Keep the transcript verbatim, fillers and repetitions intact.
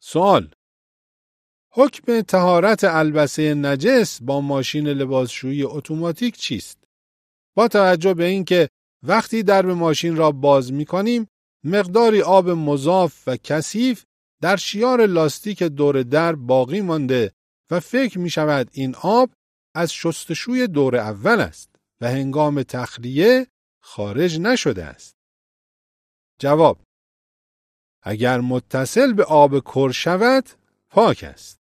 سوال: حکم طهارت البسه نجس با ماشین لباسشویی اتوماتیک چیست؟ با توجه به اینکه وقتی درب ماشین را باز می‌کنیم مقداری آب مضاف و کثیف در شیار لاستیک دور در باقی مانده و فکر می‌شود این آب از شستشوی دور اول است و هنگام تخلیه خارج نشده است. جواب: اگر متصل به آب کر شود پاک است.